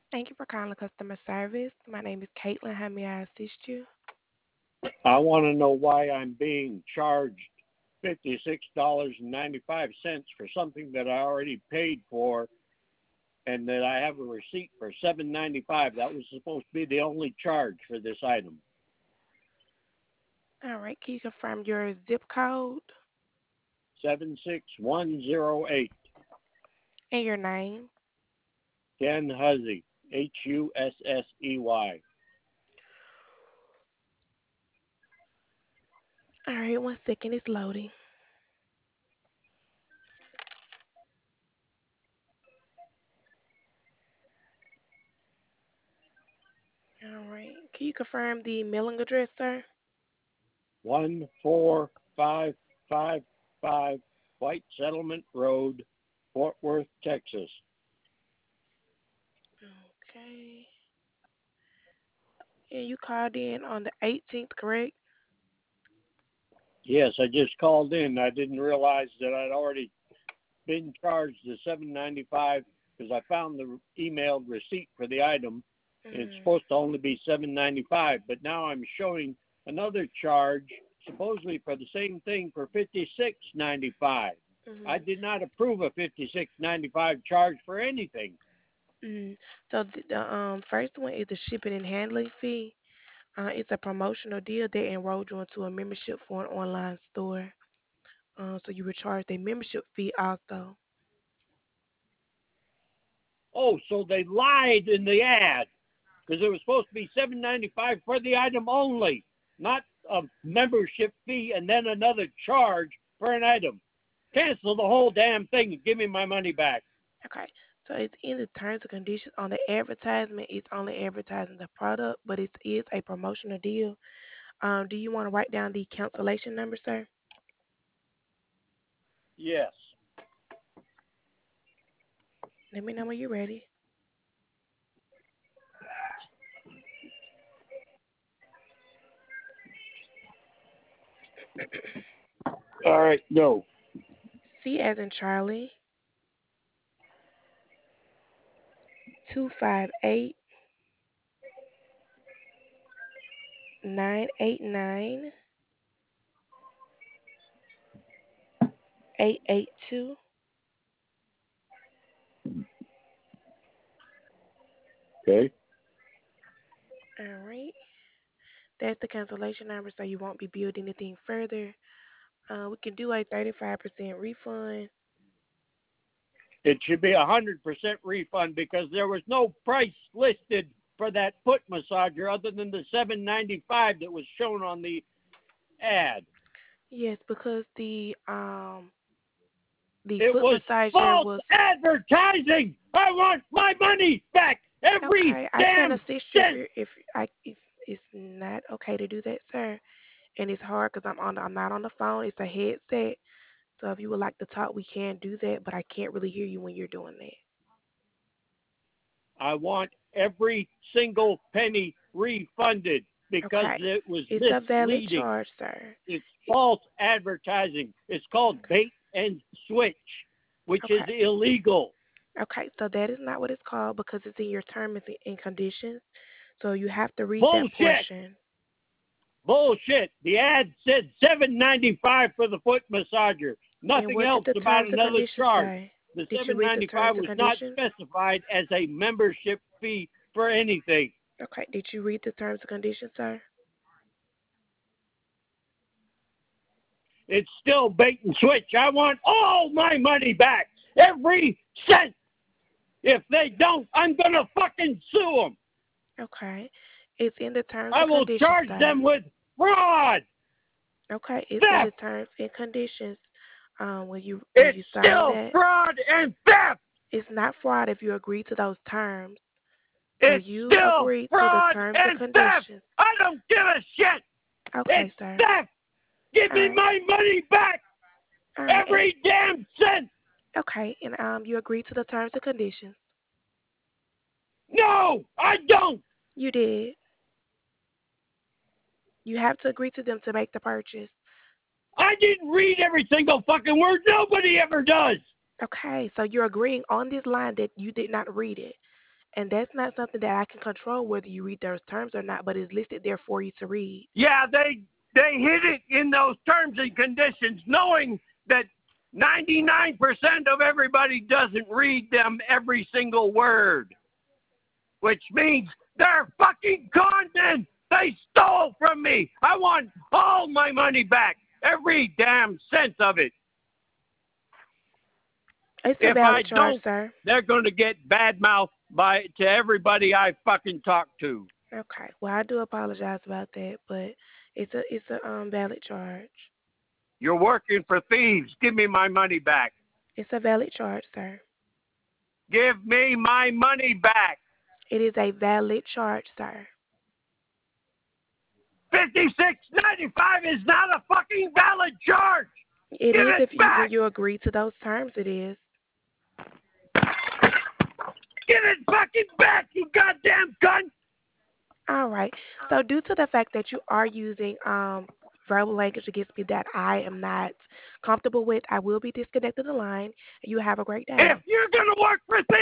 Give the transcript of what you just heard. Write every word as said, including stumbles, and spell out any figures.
Thank you for calling customer service. My name is Caitlin. How may I assist you? I want to know why I'm being charged fifty-six dollars and ninety-five cents for something that I already paid for and that I have a receipt for seven ninety-five. That was supposed to be the only charge for this item. All right. Can you confirm your zip code seven six one zero eight. and your name? Ken Hussey, H U S S E Y. All right. One second. It's loading. All right. Can you confirm the mailing address, sir? one four five five five White Settlement Road, Fort Worth, Texas. Okay. And you called in on the eighteenth, correct? Yes, I just called in. I didn't realize that I'd already been charged the seven ninety-five because I found the emailed receipt for the item. And it's Mm-hmm. supposed to only be seven ninety-five, but now I'm showing another charge supposedly for the same thing for fifty-six ninety-five. I Mm-hmm. did not approve a fifty-six ninety-five charge for anything. Mm. So the, the um first one is the shipping and handling fee. Uh, it's a promotional deal that enrolled you into a membership for an online store. Uh, so you were charged a membership fee also. Oh, so they lied in the ad because it was supposed to be seven ninety-five for the item only, not a membership fee and then another charge for an item. Cancel the whole damn thing and give me my money back. Okay. So it's in the terms and conditions on the advertisement. It's only advertising the product, but it is a promotional deal. Um, do you want to write down the cancellation number, sir? Yes. Let me know when you're ready. All right, go. C as in Charlie, two five eight nine eight nine eight eight two. Okay. All right. That's the cancellation number, so you won't be billed anything further. Uh, we can do a thirty-five percent refund. It should be a hundred percent refund because there was no price listed for that foot massager other than the seven ninety five that was shown on the ad. Yes, because the um the It foot was massager false was advertising. I want my money back. Every okay. I can damn assist you if cent. you if I if it's not okay to do that, sir. And it's hard because I'm on the, I'm not on the phone. It's a headset. So if you would like to talk, we can do that, but I can't really hear you when you're doing that. I want every single penny refunded because Okay. it was It's a valid misleading. charge, sir. It's false advertising. It's called bait and switch, which is Okay. illegal. Okay. So that is not what it's called because it's in your terms and conditions. So you have to read that Bullshit. portion. Bullshit. The ad said seven ninety five for the foot massager. And Nothing what did else the about terms and another conditions charge. say? The Did you seven read the ninety terms five and was not conditions? specified as a membership fee for anything. Okay. Did you read the terms and conditions, sir? It's still bait and switch. I want all my money back. Every cent. If they don't, I'm going to fucking sue them. Okay. It's in the terms I and will conditions, charge sir. them with fraud, Okay. It's in the theft. terms and conditions. Um, when you when It's you sign still that, fraud and theft. it's not fraud if you agree to those terms. So It's you still agree to the fraud terms and and theft. conditions. I don't give a shit. Okay, It's sir. theft. Give All me right. my money back. All right. And Every damn cent. okay. And um, you agree to the terms and conditions. No, I don't. You did. You have to agree to them to make the purchase. I didn't read every single fucking word. Nobody ever does. Okay. So you're agreeing on this line that you did not read it. And that's not something that I can control whether you read those terms or not, but it's listed there for you to read. Yeah, they they hid it in those terms and conditions, knowing that ninety-nine percent of everybody doesn't read them every single word, which means they're fucking conmen. They stole from me. I want all my money back, every damn cent of it. It's a If I valid charge, don't, sir. they're going to get bad mouth by to everybody I fucking talk to. Okay. Well, I do apologize about that, but it's a it's a um valid charge. You're working for thieves. Give me my money back. It's a valid charge, sir. Give me my money back. It is a valid charge, sir. fifty-six ninety-five is not a fucking valid charge. It Give is it if you when back. you agree to those terms. It is. Give it fucking back, you goddamn cunt. All right. So due to the fact that you are using um verbal language against me that I am not comfortable with, I will be disconnecting the line. You have a great day. If you're gonna work for thieves,